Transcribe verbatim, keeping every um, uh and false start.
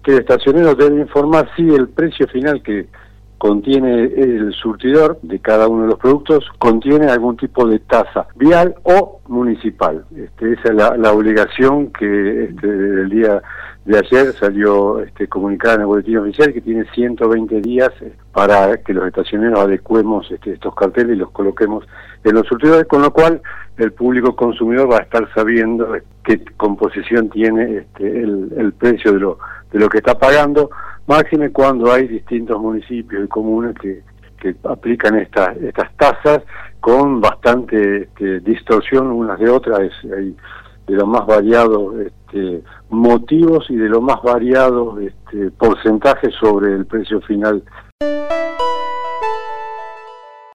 que el estacionero debe informar si el precio final que contiene el surtidor de cada uno de los productos contiene algún tipo de tasa vial o municipal. Este, esa es la, la obligación que este, el día de ayer salió este, comunicada en el boletín oficial, que tiene ciento veinte días para que los estacioneros adecuemos este, estos carteles y los coloquemos en los surtidores, con lo cual el público consumidor va a estar sabiendo qué composición tiene este, el, el precio de lo, de lo que está pagando, máxime cuando hay distintos municipios y comunas que, que aplican estas estas tasas con bastante este, distorsión unas de otras. Es, hay de los más variados este, motivos y de los más variados este, porcentajes sobre el precio final.